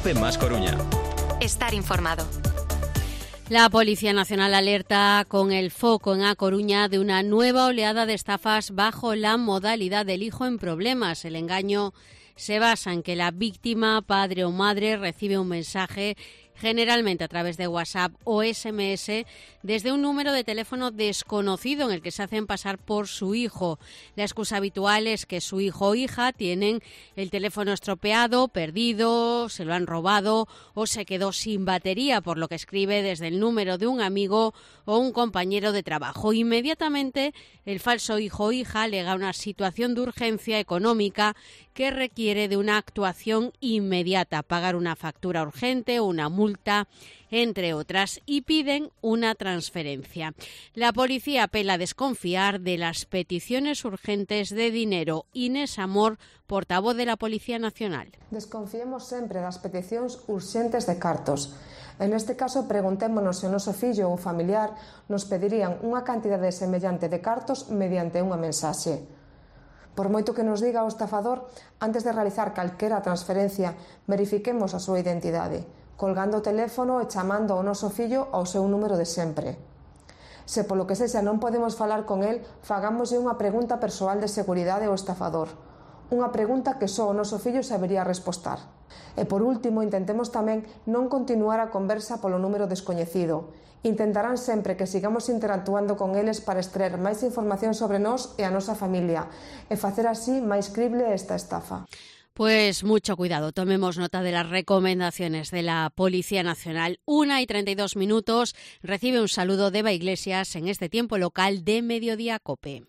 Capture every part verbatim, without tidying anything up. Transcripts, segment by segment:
COPE más Coruña. Estar informado. La Policía Nacional alerta con el foco en A Coruña de una nueva oleada de estafas bajo la modalidad del hijo en problemas. El engaño se basa en que la víctima, padre o madre, recibe un mensaje generalmente a través de WhatsApp o S M S, desde un número de teléfono desconocido en el que se hacen pasar por su hijo. La excusa habitual es que su hijo o hija tienen el teléfono estropeado, perdido, se lo han robado o se quedó sin batería, por lo que escribe desde el número de un amigo o un compañero de trabajo. Inmediatamente, el falso hijo o hija alega una situación de urgencia económica que requiere de una actuación inmediata, pagar una factura urgente o una multa, entre otras, y piden una transferencia. La policía apela a desconfiar de las peticiones urgentes de dinero. Inés Amor, portavoz de la Policía Nacional. Desconfiemos sempre das peticións urxentes de cartos. En este caso, preguntémonos se o noso fillo ou familiar nos pedirían unha cantidade semellante de cartos mediante unha mensaxe. Por moito que nos diga o estafador, antes de realizar calquera transferencia, verifiquemos a súa identidade, colgando o teléfono e chamando ao noso fillo ao seu número de sempre. Se polo que sexa non podemos falar con el, fagámoslle unha pregunta persoal de seguridade ao estafador, unha pregunta que só o noso fillo sabería respostar. E por último, intentemos tamén non continuar a conversa polo número descoñecido. Intentarán sempre que sigamos interactuando con eles para extraer máis información sobre nós e a nosa familia e facer así máis crible esta estafa. Pues mucho cuidado, tomemos nota de las recomendaciones de la Policía Nacional. Una y treinta y dos minutos, recibe un saludo de Eva Iglesias en este tiempo local de Mediodía COPE.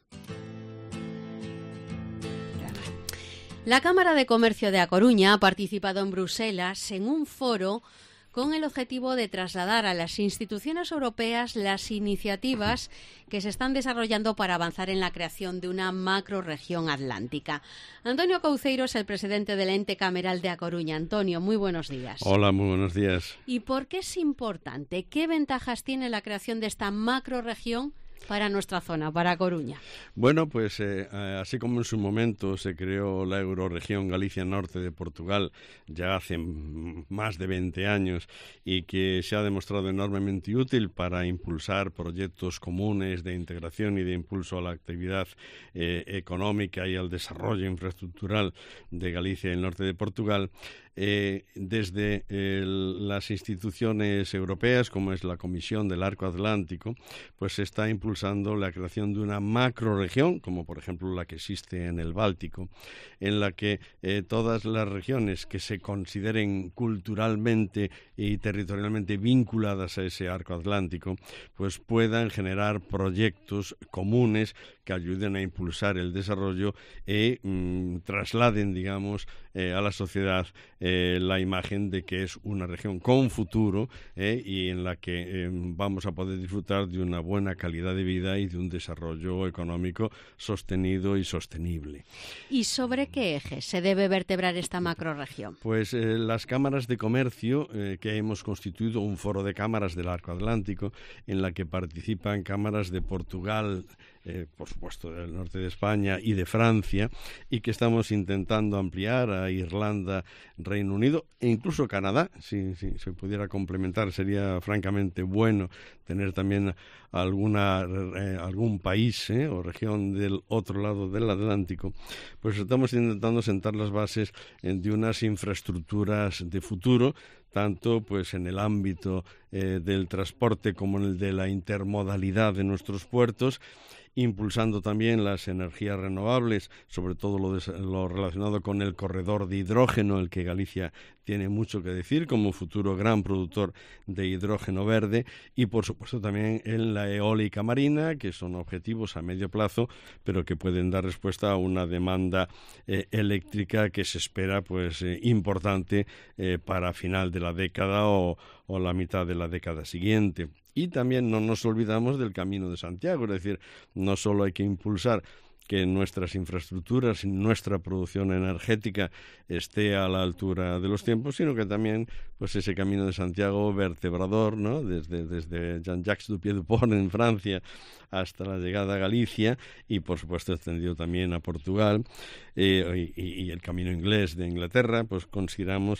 La Cámara de Comercio de A Coruña ha participado en Bruselas en un foro con el objetivo de trasladar a las instituciones europeas las iniciativas que se están desarrollando para avanzar en la creación de una macrorregión atlántica. Antonio Couceiro es el presidente del ente cameral de A Coruña. Antonio, muy buenos días. Hola, muy buenos días. ¿Y por qué es importante? ¿Qué ventajas tiene la creación de esta macrorregión para nuestra zona, para Coruña? Bueno, pues eh, así como en su momento se creó la Eurorregión Galicia Norte de Portugal ya hace más de veinte años y que se ha demostrado enormemente útil para impulsar proyectos comunes de integración y de impulso a la actividad eh, económica y al desarrollo infraestructural de Galicia y el norte de Portugal, Eh, desde el, las instituciones europeas, como es la Comisión del Arco Atlántico, pues se está impulsando la creación de una macrorregión, como por ejemplo la que existe en el Báltico, en la que eh, todas las regiones que se consideren culturalmente y territorialmente vinculadas a ese arco atlántico, pues puedan generar proyectos comunes que ayuden a impulsar el desarrollo y mmm, trasladen, digamos, eh, a la sociedad eh, la imagen de que es una región con futuro eh, y en la que eh, vamos a poder disfrutar de una buena calidad de vida y de un desarrollo económico sostenido y sostenible. ¿Y sobre qué ejes se debe vertebrar esta macrorregión? Pues eh, las cámaras de comercio, eh, que hemos constituido un foro de cámaras del Arco Atlántico, en la que participan cámaras de Portugal, Eh, por supuesto del norte de España y de Francia, y que estamos intentando ampliar a Irlanda, Reino Unido e incluso Canadá. Si, si se pudiera complementar, sería francamente bueno tener también alguna eh, algún país eh, o región del otro lado del Atlántico. Pues estamos intentando sentar las bases eh, de unas infraestructuras de futuro, tanto pues en el ámbito eh, del transporte como en el de la intermodalidad de nuestros puertos, impulsando también las energías renovables, sobre todo lo, de, lo relacionado con el corredor de hidrógeno, el que Galicia tiene mucho que decir como futuro gran productor de hidrógeno verde, y por supuesto también en la eólica marina, que son objetivos a medio plazo, pero que pueden dar respuesta a una demanda eh, eléctrica que se espera pues eh, importante eh, para final de la década o, o la mitad de la década siguiente. Y también no nos olvidamos del Camino de Santiago, es decir, no solo hay que impulsar que nuestras infraestructuras y nuestra producción energética esté a la altura de los tiempos, sino que también pues ese Camino de Santiago vertebrador, ¿no? Desde, desde Jean-Jacques du Pied-du-Pont en Francia hasta la llegada a Galicia y por supuesto extendido también a Portugal eh, y, y el Camino Inglés de Inglaterra, pues consideramos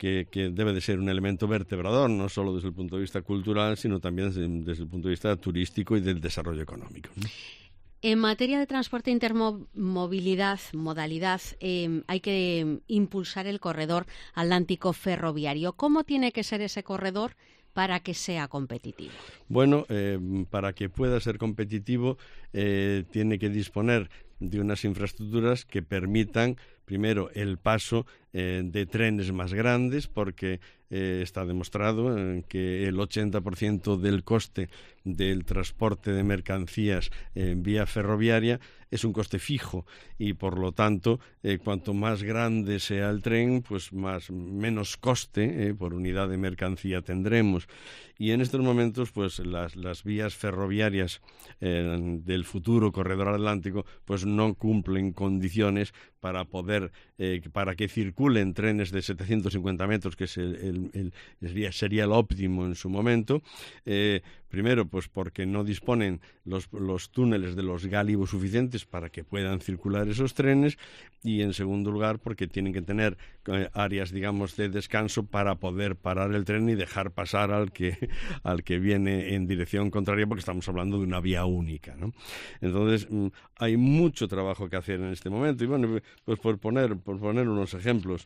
que, que debe de ser un elemento vertebrador, no solo desde el punto de vista cultural, sino también desde, desde el punto de vista turístico y del desarrollo económico, ¿no? En materia de transporte intermovilidad, modalidad, eh, hay que impulsar el corredor atlántico ferroviario. ¿Cómo tiene que ser ese corredor para que sea competitivo? Bueno, eh, para que pueda ser competitivo eh, tiene que disponer de unas infraestructuras que permitan, primero, el paso eh, de trenes más grandes, porque eh, está demostrado eh, que el ochenta por ciento del coste del transporte de mercancías en vía ferroviaria es un coste fijo y, por lo tanto, eh, cuanto más grande sea el tren, pues más menos coste eh, por unidad de mercancía tendremos. Y en estos momentos, pues las, las vías ferroviarias eh, del futuro corredor atlántico, pues no cumplen condiciones para poder eh, para que circulen trenes de setecientos cincuenta metros, que es el, el, el, sería, sería el óptimo en su momento. Eh, primero, pues porque no disponen los, los túneles de los gálibos suficientes para que puedan circular esos trenes, y en segundo lugar porque tienen que tener eh, áreas, digamos, de descanso para poder parar el tren y dejar pasar al que, al que viene en dirección contraria, porque estamos hablando de una vía única, ¿no? Entonces, mm, hay mucho trabajo que hacer en este momento, y bueno, pues por poner, por poner unos ejemplos,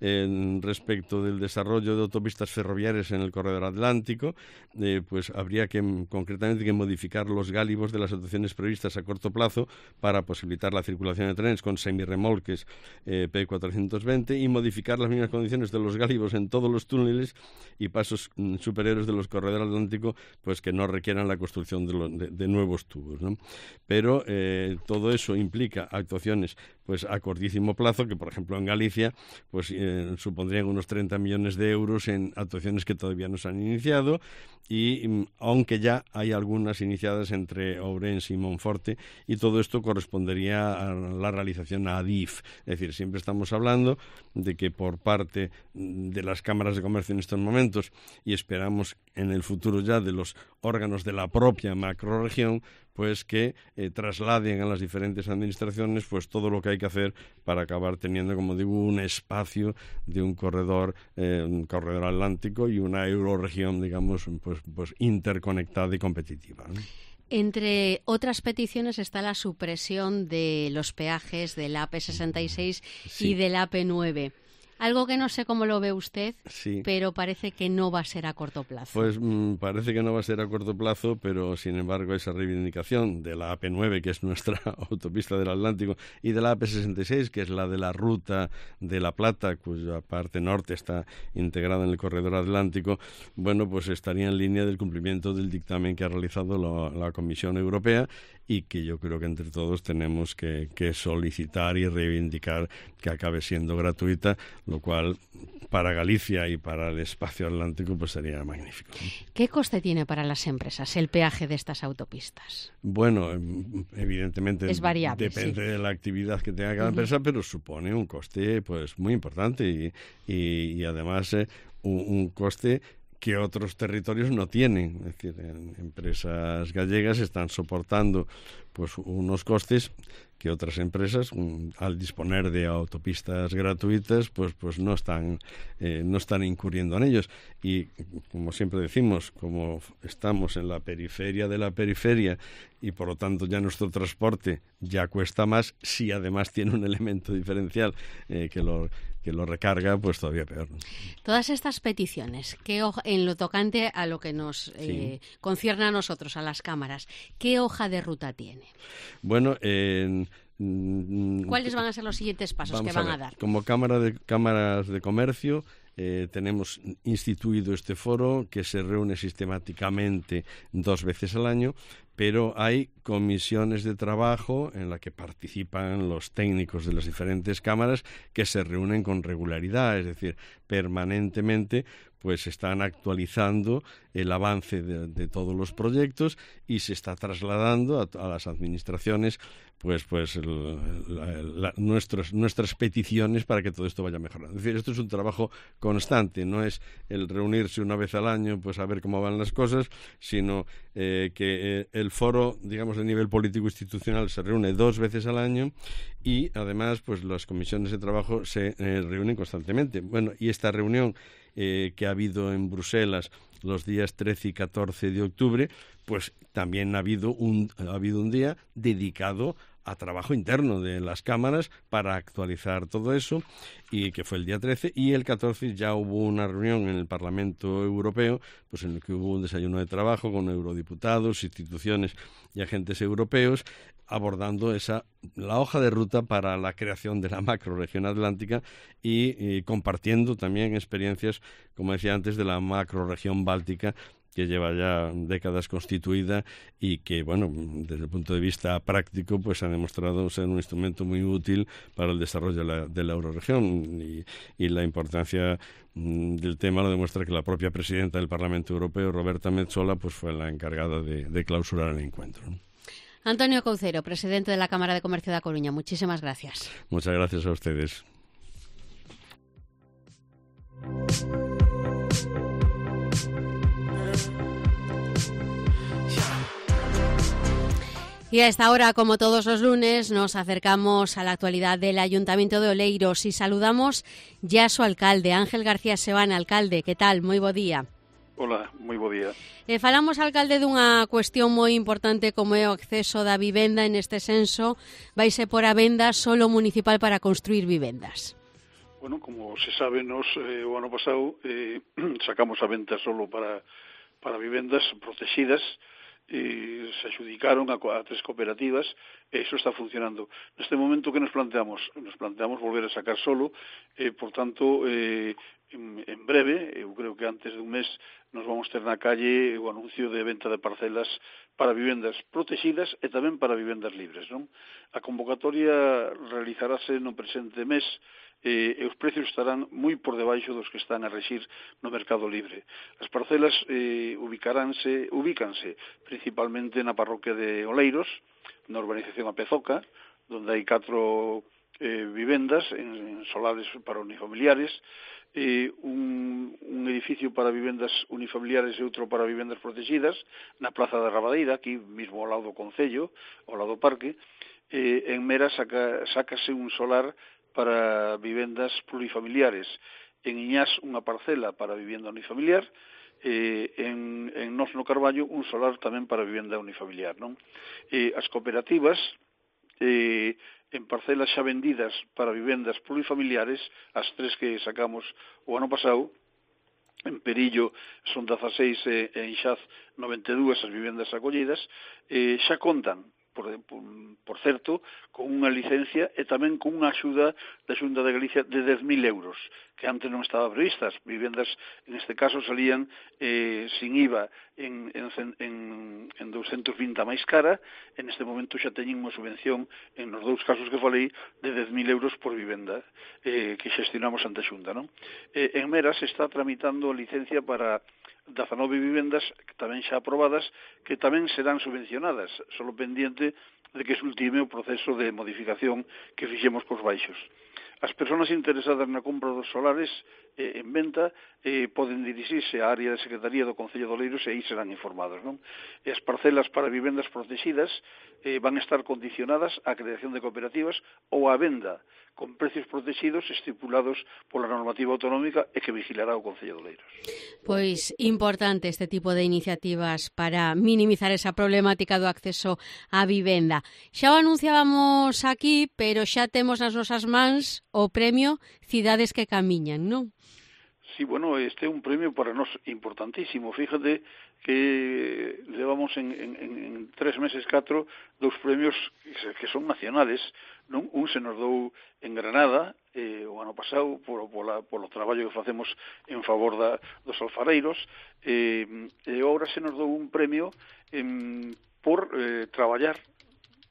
en respecto del desarrollo de autopistas ferroviarias en el corredor atlántico, eh, pues habría que concretamente que modificar los gálibos de las actuaciones previstas a corto plazo para posibilitar la circulación de trenes con semirremolques eh, P cuatrocientos veinte, y modificar las mismas condiciones de los gálibos en todos los túneles y pasos mm, superiores de los corredores atlánticos, pues que no requieran la construcción de, lo, de, de nuevos tubos, ¿no? Pero eh, todo eso implica actuaciones pues a cortísimo plazo, que por ejemplo en Galicia pues eh, supondrían unos treinta millones de euros en actuaciones que todavía no se han iniciado, y mm, aunque ya hay algunas iniciadas entre Ourense y Monforte, y todo esto correspondería a la realización a ADIF. Es decir, siempre estamos hablando de que por parte de las cámaras de comercio en estos momentos, y esperamos en el futuro ya de los órganos de la propia macrorregión, pues que eh, trasladen a las diferentes administraciones pues todo lo que hay que hacer para acabar teniendo, como digo, un espacio de un corredor, eh, un corredor atlántico y una eurorregión, digamos, pues, pues interconectada y competitiva, ¿no? Entre otras peticiones está la supresión de los peajes del A P sesenta y seis sí. y del A P nueve. Algo que no sé cómo lo ve usted, sí. pero parece que no va a ser a corto plazo. Pues mmm, parece que no va a ser a corto plazo, pero sin embargo esa reivindicación de la A P nueve, que es nuestra autopista del Atlántico, y de la A P sesenta y seis, que es la de la ruta de La Plata, cuya parte norte está integrada en el corredor atlántico, bueno, pues estaría en línea del cumplimiento del dictamen que ha realizado la, la Comisión Europea, y que yo creo que entre todos tenemos que, que solicitar y reivindicar que acabe siendo gratuita, lo cual para Galicia y para el espacio atlántico pues sería magnífico. ¿Qué coste tiene para las empresas el peaje de estas autopistas? Bueno, evidentemente es variable, depende sí. de la actividad que tenga cada uh-huh. empresa, pero supone un coste pues muy importante y, y, y además eh, un, un coste que otros territorios no tienen. Es decir, en empresas gallegas están soportando pues unos costes que otras empresas, um, al disponer de autopistas gratuitas, pues pues no están eh, no están incurriendo en ellos. Y como siempre decimos, como estamos en la periferia de la periferia y por lo tanto ya nuestro transporte ya cuesta más, si además tiene un elemento diferencial eh, que lo que lo recarga, pues todavía peor, ¿no? Todas estas peticiones, ¿qué hoja, en lo tocante a lo que nos eh, sí. concierne a nosotros, a las cámaras, ¿qué hoja de ruta tiene? Bueno, eh, ¿cuáles van a ser los siguientes pasos que van a, a dar? Como Cámara de Cámaras de Comercio, Eh, tenemos instituido este foro que se reúne sistemáticamente dos veces al año, pero hay comisiones de trabajo en la que participan los técnicos de las diferentes cámaras que se reúnen con regularidad, es decir, permanentemente pues se están actualizando el avance de, de todos los proyectos y se está trasladando a, a las administraciones pues pues el, la, la, nuestras nuestras peticiones para que todo esto vaya mejorando. Es decir, esto es un trabajo constante, no es el reunirse una vez al año pues a ver cómo van las cosas, sino eh, que eh, el foro, digamos, de nivel político institucional se reúne dos veces al año y además pues las comisiones de trabajo se eh, reúnen constantemente. Bueno, y esta reunión eh, que ha habido en Bruselas los días trece y catorce de octubre, pues también ha habido un, ha habido un día dedicado a trabajo interno de las cámaras para actualizar todo eso, y que fue el día trece, y el catorce ya hubo una reunión en el Parlamento Europeo, pues en el que hubo un desayuno de trabajo con eurodiputados, instituciones y agentes europeos, abordando esa la hoja de ruta para la creación de la macrorregión atlántica y, y compartiendo también experiencias, como decía antes, de la macrorregión báltica, que lleva ya décadas constituida y que, bueno, desde el punto de vista práctico, pues ha demostrado ser un instrumento muy útil para el desarrollo de la, de la eurorregión, y, y la importancia mmm, del tema lo demuestra que la propia presidenta del Parlamento Europeo, Roberta Metsola, pues fue la encargada de, de clausurar el encuentro, ¿no? Antonio Couceiro, presidente de la Cámara de Comercio de A Coruña, muchísimas gracias. Muchas gracias a ustedes. Y a esta hora, como todos los lunes, nos acercamos a la actualidad del Ayuntamiento de Oleiros y saludamos ya a su alcalde, Ángel García Sebán. Alcalde, que tal? Moi bo día. Hola, moi bo día. Eh, falamos, alcalde, dunha cuestión moi importante como é o acceso da vivenda. En este senso, vaise por a venda solo municipal para construir vivendas. Bueno, como se sabe, nos eh, o ano pasado eh, sacamos a venta solo para, para vivendas protegidas, e se adjudicaron a, a tres cooperativas, e iso está funcionando. Neste momento, que nos planteamos? Nos planteamos volver a sacar solo, eh, por tanto, eh, en, en breve, eu creo que antes de un mes, nos vamos ter na calle o anuncio de venta de parcelas para vivendas protegidas e tamén para vivendas libres, non? A convocatoria realizarase no presente mes, e os precios estarán moi por debaixo dos que están a rexir no mercado libre. As parcelas eh, ubicaránse, ubícanse principalmente na parroquia de Oleiros, na urbanización A Pezoca, donde hai catro eh, vivendas en, en solares para unifamiliares, eh, un, un edificio para vivendas unifamiliares e outro para vivendas protegidas na Plaza da Rabadeira, aquí mismo ao lado do Concello, ao lado do Parque. Eh, en Mera saca, sácase un solar para vivendas plurifamiliares. En Iñás, unha parcela para vivenda unifamiliar, eh, en, en Nos no Carballo, un solar tamén para vivenda unifamiliar, non? Eh, as cooperativas, eh, en parcelas xa vendidas para vivendas plurifamiliares, as tres que sacamos o ano pasado, en Perillo son dezaseis e en Xaz noventa e dúas as vivendas acollidas, eh, xa contan, Por, por, por certo, con unha licencia e tamén con unha axuda da Xunta de Galicia de dez mil euros, que antes non estaba previstas. Vivendas, en este caso, salían eh, sin I V A en, en, en, en doscientos vinte máis cara. En este momento xa teñen unha subvención, en nos dous casos que falei, de dez mil euros por vivenda, eh, que xestionamos ante a Xunta, non? Eh, en Mera se está tramitando a licencia para dezanove vivendas que tamén xa aprobadas, que tamén serán subvencionadas, solo pendiente de que se ultime o proceso de modificación que fixemos cos baixos. As persoas interesadas na compra dos solares eh, en venta eh, poden dirixirse á área de Secretaría do Concello de Oleiros e aí serán informados, non? E as parcelas para vivendas protegidas eh, van a estar condicionadas á creación de cooperativas ou á venda con precios protegidos estipulados pola normativa autonómica e que vigilará o Concello de Oleiros. Pois importante este tipo de iniciativas para minimizar esa problemática do acceso á vivenda. Xa o anunciábamos aquí, pero xa temos nas nosas mans o premio Cidades que Camiñan, non? Sí, bueno, este é un premio para nós importantísimo. Fíjate que levamos en, en, en tres meses, catro, dous premios que son nacionales, non? Un se nos dou en Granada, eh, o ano pasado, por, por la, polo traballo que facemos en favor da, dos alfareiros, eh, e agora se nos dou un premio en, por eh, traballar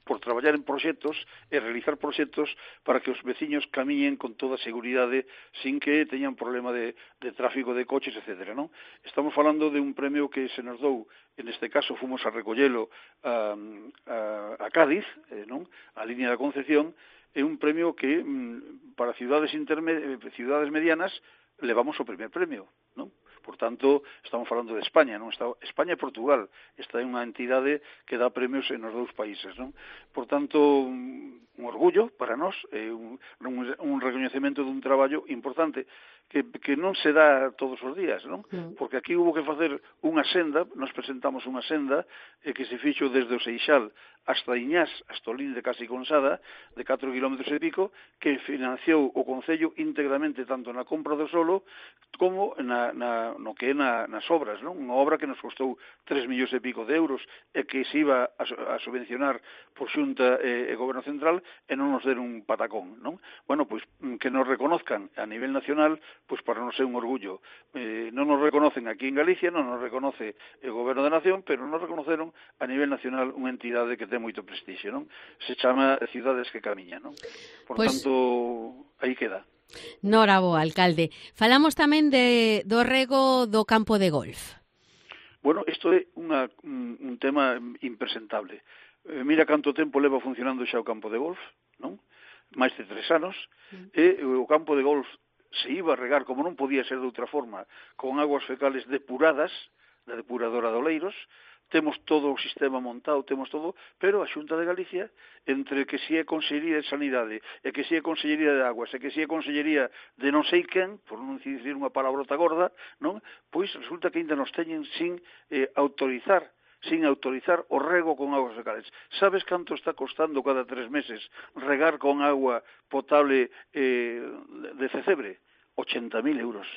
por traballar en proxectos e realizar proxectos para que os veciños camiñen con toda a seguridade sin que teñan problema de, de tráfico de coches, etcétera, non? Estamos falando de un premio que se nos dou, en este caso fomos a recollelo a, a, a Cádiz, eh, non? A línea da Concepción, é un premio que mm, para cidades interme- cidades medianas levamos o primer premio, non? Por tanto, estamos falando de España, non? Está, España e Portugal. Esta é unha entidade que dá premios en os dous países, non? Por tanto, un, un orgullo para nós, é un, un, un recoñecemento dun traballo importante que, que non se dá todos os días, non? Porque aquí hubo que facer unha senda, nos presentamos unha senda eh, que se fixo desde o Seixal hasta Iñás, hasta o Linde casi Consada, de catro kilómetros e pico, que financiou o Concello íntegramente tanto na compra do solo como na, na, no que é na, nas obras, non? Unha obra que nos costou tres millóns e pico de euros e que se iba a, a subvencionar por Xunta e, e Goberno Central e non nos deron un patacón, non? Bueno, pois que nos reconozcan a nivel nacional, pois para non ser un orgullo. Eh, non nos reconocen aquí en Galicia, non nos reconoce o Goberno da Nación, pero nos reconoceron a nivel nacional unha entidade que ten moito prestixio, non? Se chama Cidades que Camiñan, non? Por pues, tanto, aí queda. Norabo, alcalde. Falamos tamén de, do rego do campo de golf. Bueno, isto é unha, un, un tema impresentable. Eh, mira canto tempo leva funcionando xa o campo de golf, non? Máis de tres anos, mm. e o campo de golf se iba a regar, como non podía ser de outra forma, con aguas fecales depuradas, da depuradora de Oleiros. Temos todo o sistema montado, temos todo, pero a Xunta de Galicia, entre que si é Consellería de Sanidade, e que si é Consellería de Aguas, e que si é Consellería de non sei quen, por non dicir unha palabrota gorda, non? Pois resulta que ainda nos teñen sin eh, autorizar sin autorizar o rego con aguas fecales. Sabes canto está costando cada tres meses regar con agua potable eh, de Cecebre? ochenta mil euros.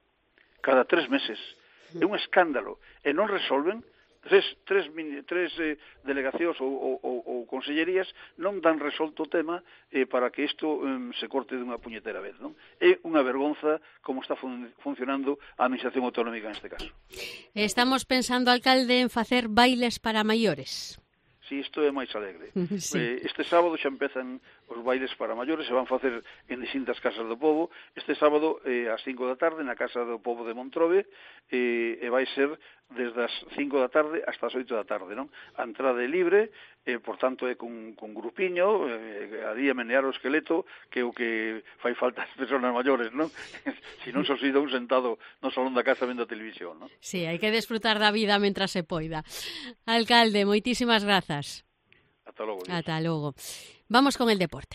Cada tres meses. É un escándalo. E non resolven. Tres, tres, tres eh, delegacións ou, ou, ou consellerías non dan resolto o tema eh, para que isto eh, se corte dunha puñetera vez, non? É unha vergonza como está fun funcionando a Administración Autonómica neste caso. Estamos pensando, alcalde, en facer bailes para maiores. Si, isto é máis alegre. Sí. Eh, este sábado xa empezan os bailes para maiores, se van facer en distintas casas do pobo. Este sábado, eh, ás cinco da tarde, na casa do pobo de Montrobe, eh, e vai ser desde as cinco da tarde hasta as oito da tarde, non? A entrada é libre, eh, por tanto é con, con grupiño, eh, a día menear o esqueleto, que é o que fai falta as persoas maiores, non? Se non se os ida un sentado no salón da casa vendo a televisión, non? Sí, hai que desfrutar da vida mentras se poida. Alcalde, moitísimas grazas. Ata logo. Dios. Ata logo. Vamos con el deporte.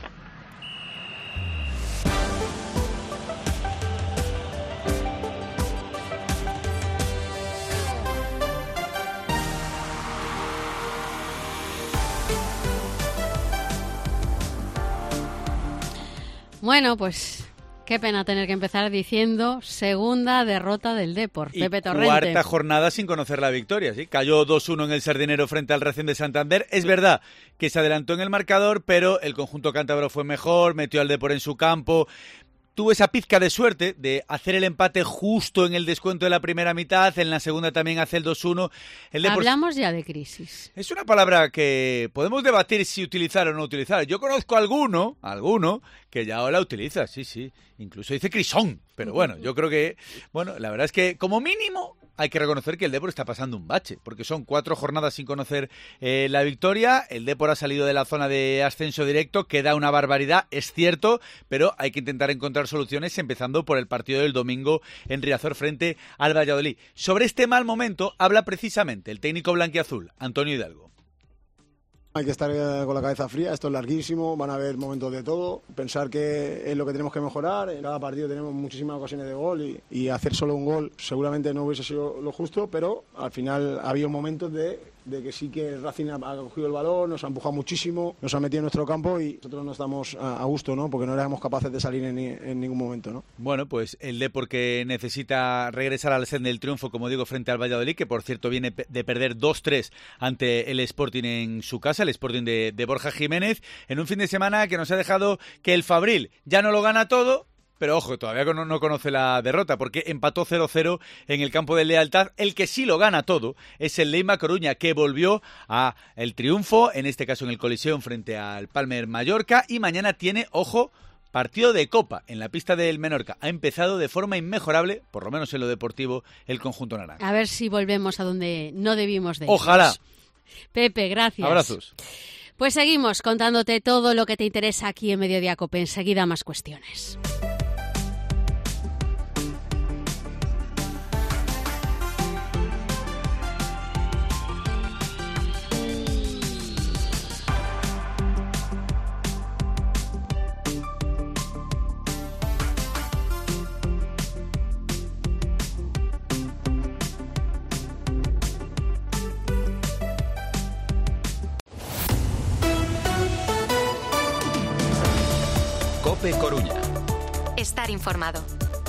Bueno, pues qué pena tener que empezar diciendo segunda derrota del Depor, y Pepe Torrente. Cuarta jornada sin conocer la victoria, ¿sí? Cayó dos uno en el Sardinero frente al Racing de Santander. Es verdad que se adelantó en el marcador, pero el conjunto cántabro fue mejor, metió al Depor en su campo. Tuvo esa pizca de suerte de hacer el empate justo en el descuento de la primera mitad, en la segunda también hace el dos uno. El Depor... Hablamos ya de crisis. Es una palabra que podemos debatir si utilizar o no utilizar. Yo conozco a alguno, alguno, que ya la utiliza, sí, sí. Incluso dice crisón. Pero bueno, yo creo que, bueno, la verdad es que como mínimo hay que reconocer que el Depor está pasando un bache, porque son cuatro jornadas sin conocer eh, la victoria. El Depor ha salido de la zona de ascenso directo, queda una barbaridad, es cierto, pero hay que intentar encontrar soluciones, empezando por el partido del domingo en Riazor frente al Valladolid. Sobre este mal momento habla precisamente el técnico blanquiazul, Antonio Hidalgo. Hay que estar con la cabeza fría, esto es larguísimo, van a haber momentos de todo, pensar que es lo que tenemos que mejorar, en cada partido tenemos muchísimas ocasiones de gol y, y hacer solo un gol seguramente no hubiese sido lo justo, pero al final ha habido momentos de, de que sí que Racing ha, ha cogido el balón, nos ha empujado muchísimo, nos ha metido en nuestro campo y nosotros no estamos a, a gusto, ¿no? Porque no éramos capaces de salir en, en ningún momento, ¿no? Bueno, pues el Depor que necesita regresar al senda del triunfo, como digo, frente al Valladolid, que por cierto viene de perder dos tres ante el Sporting en su casa, el Sporting de, de Borja Jiménez, en un fin de semana que nos ha dejado que el Fabril ya no lo gana todo, pero ojo, todavía no, no conoce la derrota, porque empató cero cero en el campo de Lealtad. El que sí lo gana todo es el Leima Coruña, que volvió a el triunfo, en este caso en el Coliseum frente al Palmer Mallorca, y mañana tiene, ojo, partido de Copa en la pista del Menorca. Ha empezado de forma inmejorable, por lo menos en lo deportivo, el conjunto naranja. A ver si volvemos a donde no debimos de ir. Ojalá. Pepe, gracias. Abrazos. Pues seguimos contándote todo lo que te interesa aquí en Mediodía Cope. Enseguida más cuestiones. Cope Coruña. Estar informado.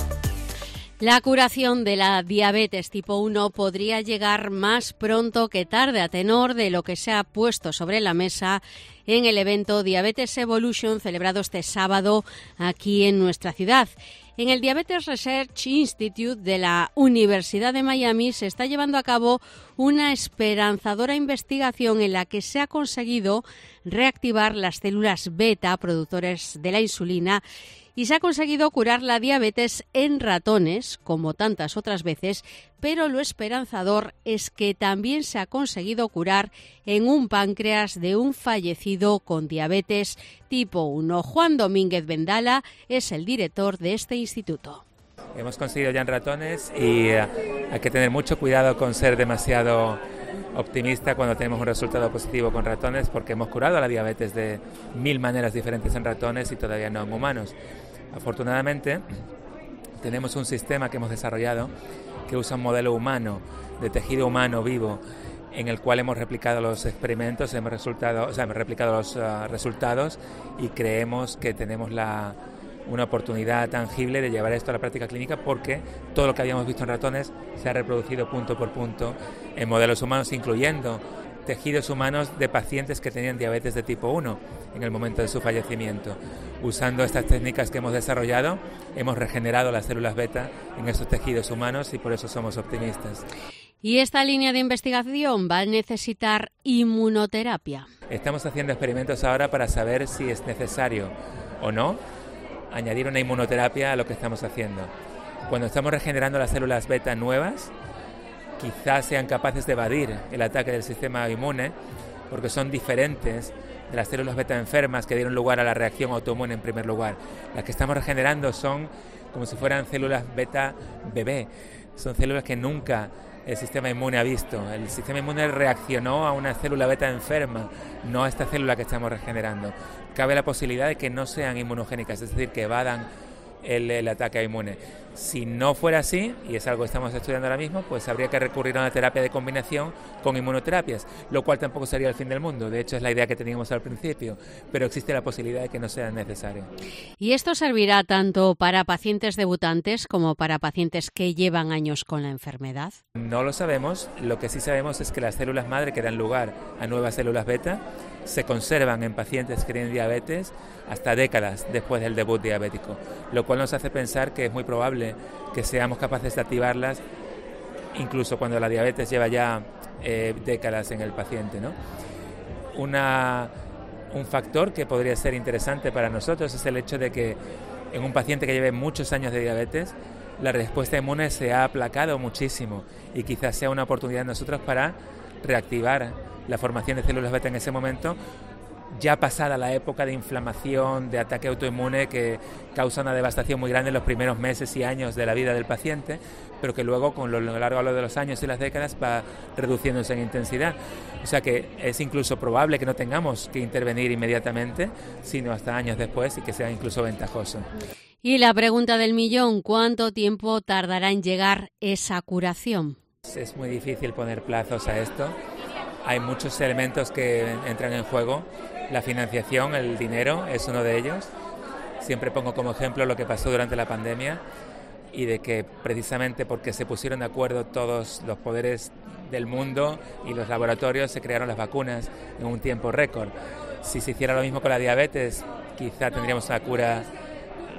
La curación de la diabetes tipo uno podría llegar más pronto que tarde, a tenor de lo que se ha puesto sobre la mesa en el evento Diabetes Evolution celebrado este sábado aquí en nuestra ciudad. En el Diabetes Research Institute de la Universidad de Miami se está llevando a cabo una esperanzadora investigación en la que se ha conseguido reactivar las células beta productores de la insulina y se ha conseguido curar la diabetes en ratones, como tantas otras veces, pero lo esperanzador es que también se ha conseguido curar en un páncreas de un fallecido con diabetes tipo uno. Juan Domínguez Vendala es el director de este instituto. Hemos conseguido ya en ratones y uh, hay que tener mucho cuidado con ser demasiado optimista cuando tenemos un resultado positivo con ratones, porque hemos curado la diabetes de mil maneras diferentes en ratones y todavía no en humanos. Afortunadamente, tenemos un sistema que hemos desarrollado que usa un modelo humano, de tejido humano vivo, en el cual hemos replicado los experimentos, hemos, resultado, o sea, hemos replicado los uh, resultados y creemos que tenemos la, una oportunidad tangible de llevar esto a la práctica clínica, porque todo lo que habíamos visto en ratones se ha reproducido punto por punto en modelos humanos, incluyendo tejidos humanos de pacientes que tenían diabetes de tipo uno en el momento de su fallecimiento. Usando estas técnicas que hemos desarrollado, hemos regenerado las células beta en esos tejidos humanos y por eso somos optimistas. ¿Y esta línea de investigación va a necesitar inmunoterapia? Estamos haciendo experimentos ahora para saber si es necesario o no añadir una inmunoterapia a lo que estamos haciendo. Cuando estamos regenerando las células beta nuevas, quizás sean capaces de evadir el ataque del sistema inmune, porque son diferentes de las células beta enfermas que dieron lugar a la reacción autoinmune en primer lugar. Las que estamos regenerando son como si fueran células beta bebé, son células que nunca el sistema inmune ha visto. El sistema inmune reaccionó a una célula beta enferma, no a esta célula que estamos regenerando. Cabe la posibilidad de que no sean inmunogénicas, es decir, que evadan el, el ataque inmune. Si no fuera así, y es algo que estamos estudiando ahora mismo, pues habría que recurrir a una terapia de combinación con inmunoterapias, lo cual tampoco sería el fin del mundo. De hecho, es la idea que teníamos al principio, pero existe la posibilidad de que no sea necesario. ¿Y esto servirá tanto para pacientes debutantes como para pacientes que llevan años con la enfermedad? No lo sabemos. Lo que sí sabemos es que las células madre que dan lugar a nuevas células beta se conservan en pacientes que tienen diabetes hasta décadas después del debut diabético, lo cual nos hace pensar que es muy probable que seamos capaces de activarlas incluso cuando la diabetes lleva ya eh, décadas en el paciente, ¿no? Una, un factor que podría ser interesante para nosotros es el hecho de que en un paciente que lleve muchos años de diabetes, la respuesta inmune se ha aplacado muchísimo y quizás sea una oportunidad de nosotros para reactivar la formación de células beta en ese momento, ya pasada la época de inflamación, de ataque autoinmune que causa una devastación muy grande en los primeros meses y años de la vida del paciente, pero que luego con lo largo de los años y las décadas va reduciéndose en intensidad. O sea que es incluso probable que no tengamos que intervenir inmediatamente, sino hasta años después, y que sea incluso ventajoso. Y la pregunta del millón, ¿cuánto tiempo tardará en llegar esa curación? Es muy difícil poner plazos a esto. Hay muchos elementos que entran en juego. La financiación, el dinero, es uno de ellos. Siempre pongo como ejemplo lo que pasó durante la pandemia y de que precisamente porque se pusieron de acuerdo todos los poderes del mundo y los laboratorios, se crearon las vacunas en un tiempo récord. Si se hiciera lo mismo con la diabetes, quizá tendríamos una cura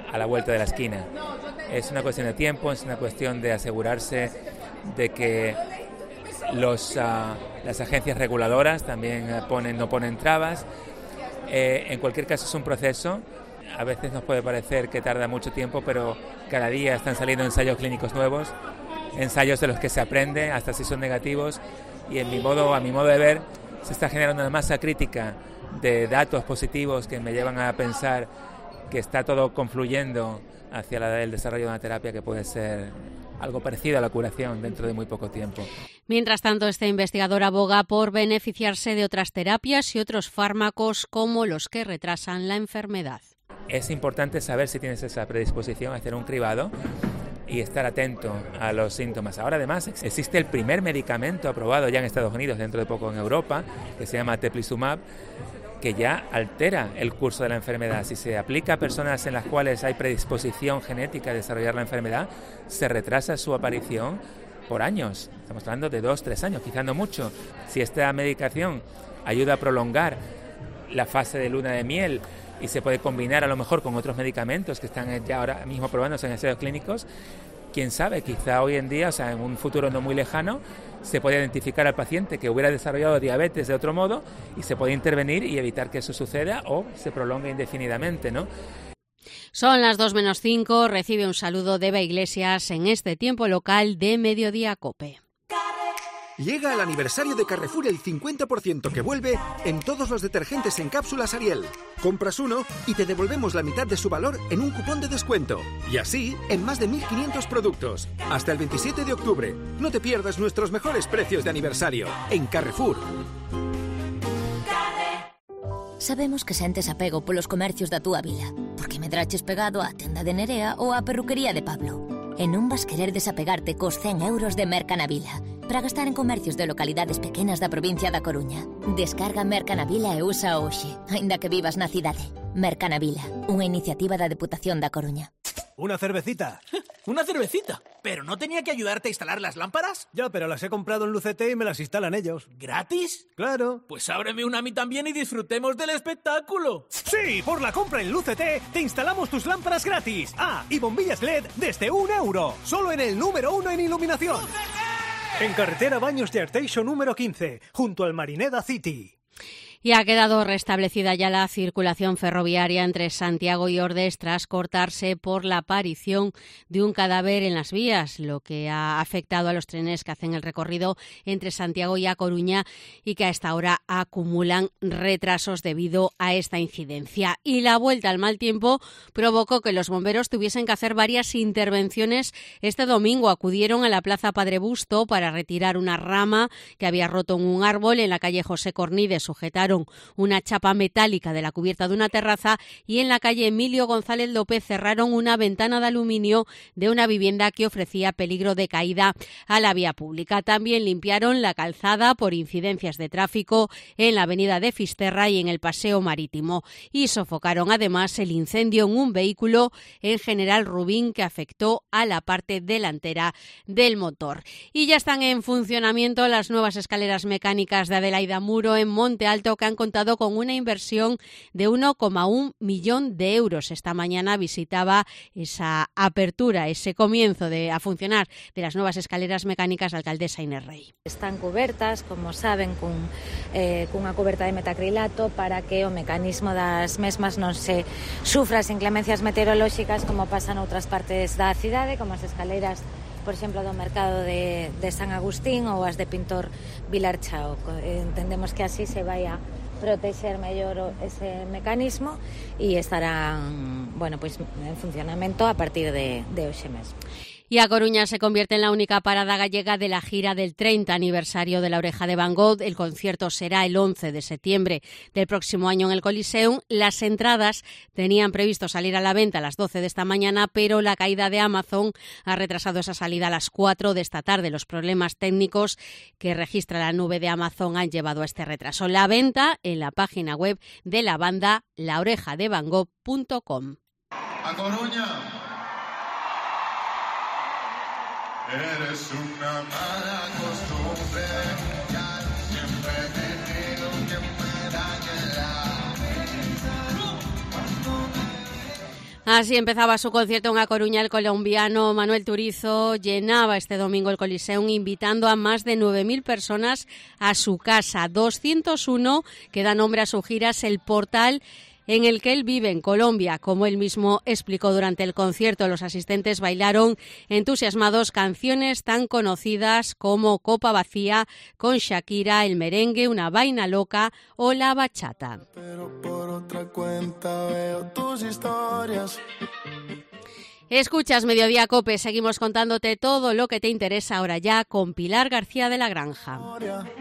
a la vuelta de la esquina. Es una cuestión de tiempo, es una cuestión de asegurarse de que los, uh, las agencias reguladoras también uh, ponen, no ponen trabas. Eh, en cualquier caso es un proceso. A veces nos puede parecer que tarda mucho tiempo, pero cada día están saliendo ensayos clínicos nuevos, ensayos de los que se aprende, hasta si son negativos, y en mi modo, a mi modo de ver, se está generando una masa crítica de datos positivos que me llevan a pensar que está todo confluyendo hacia la, el desarrollo de una terapia que puede ser algo parecido a la curación dentro de muy poco tiempo. Mientras tanto, este investigador aboga por beneficiarse de otras terapias y otros fármacos como los que retrasan la enfermedad. Es importante saber si tienes esa predisposición a hacer un cribado y estar atento a los síntomas. Ahora, además, existe el primer medicamento aprobado ya en Estados Unidos, dentro de poco en Europa, que se llama teplizumab, que ya altera el curso de la enfermedad. Si se aplica a personas en las cuales hay predisposición genética a desarrollar la enfermedad, se retrasa su aparición por años. Estamos hablando de dos, tres años, quizá no mucho. Si esta medicación ayuda a prolongar la fase de luna de miel y se puede combinar a lo mejor con otros medicamentos que están ya ahora mismo probándose en ensayos clínicos, quién sabe, quizá hoy en día, o sea, en un futuro no muy lejano, se puede identificar al paciente que hubiera desarrollado diabetes de otro modo y se puede intervenir y evitar que eso suceda o se prolongue indefinidamente, ¿no? Son las dos menos cinco, recibe un saludo de Eva Iglesias en este tiempo local de Mediodía COPE. Llega el aniversario de Carrefour el cincuenta por ciento que vuelve en todos los detergentes en cápsulas Ariel. Compras uno y te devolvemos la mitad de su valor en un cupón de descuento. Y así en más de mil quinientos productos. Hasta el veintisiete de octubre. No te pierdas nuestros mejores precios de aniversario. En Carrefour. Sabemos que sentes apego polos comercios da túa vila, porque medraches pegado á tenda de Nerea ou á perruquería de Pablo. E non vas querer desapegarte cos cen euros de Mercanavila para gastar en comercios de localidades pequenas da provincia da Coruña. Descarga Mercanavila e usa hoxe, aínda que vivas na cidade. Mercanavila, unha iniciativa da Deputación da Coruña. Una cervecita. ¿Una cervecita? ¿Pero no tenía que ayudarte a instalar las lámparas? Ya, pero las he comprado en Lucete y me las instalan ellos. ¿Gratis? Claro. Pues ábreme una a mí también y disfrutemos del espectáculo. Sí, por la compra en Lucete te instalamos tus lámparas gratis. Ah, y bombillas L E D desde un euro. Solo en el número uno en iluminación. ¡Lucete! En carretera Baños de Arteixo número quince, junto al Marineda City. Y ha quedado restablecida ya la circulación ferroviaria entre Santiago y Ordes tras cortarse por la aparición de un cadáver en las vías, lo que ha afectado a los trenes que hacen el recorrido entre Santiago y A Coruña y que a esta hora acumulan retrasos debido a esta incidencia. Y la vuelta al mal tiempo provocó que los bomberos tuviesen que hacer varias intervenciones. Este domingo acudieron a la Plaza Padre Busto para retirar una rama que había roto en un árbol en la calle José Cornide. Sujetaron una chapa metálica de la cubierta de una terraza y en la calle Emilio González López cerraron una ventana de aluminio de una vivienda que ofrecía peligro de caída a la vía pública. También limpiaron la calzada por incidencias de tráfico en la avenida de Fisterra y en el Paseo Marítimo. Y sofocaron además el incendio en un vehículo en General Rubín que afectó a la parte delantera del motor. Y ya están en funcionamiento las nuevas escaleras mecánicas de Adelaida Muro en Monte Alto, que han contado con una inversión de uno coma uno millón de euros. Esta mañana visitaba esa apertura, ese comienzo de a funcionar de las nuevas escaleras mecánicas la alcaldesa Inés Rey. Están cubertas, como saben, cun, eh, cunha cuberta de metacrilato para que o mecanismo das mesmas non se sufra as inclemencias meteorolóxicas como pasa noutras partes da cidade, como as escaleras, por exemplo, do mercado de, de San Agustín ou as de Pintor Vilar Chao. Entendemos que así se vai a proteger mellor ese mecanismo e estarán, bueno, pois, en funcionamento a partir de, de hoxe mesmo. Y A Coruña se convierte en la única parada gallega de la gira del treinta aniversario de La Oreja de Van Gogh. El concierto será el once de septiembre del próximo año en el Coliseum. Las entradas tenían previsto salir a la venta a las doce de esta mañana, pero la caída de Amazon ha retrasado esa salida a las cuatro de esta tarde. Los problemas técnicos que registra la nube de Amazon han llevado a este retraso. La venta en la página web de la banda la oreja de van gogh punto com. A Coruña. Eres una mala costumbre, ya siempre he tenido que me dañe la... Así empezaba su concierto en A Coruña el colombiano Manuel Turizo. Llenaba este domingo el Coliseum, invitando a más de nueve mil personas a su casa. doscientos uno que da nombre a su gira es el portal en el que él vive en Colombia. Como él mismo explicó durante el concierto, los asistentes bailaron entusiasmados canciones tan conocidas como Copa Vacía, con Shakira, el merengue, Una Vaina Loca o la bachata. Pero por otra cuenta veo tus historias. Escuchas Mediodía Cope, seguimos contándote todo lo que te interesa ahora ya con Pilar García de la Granja.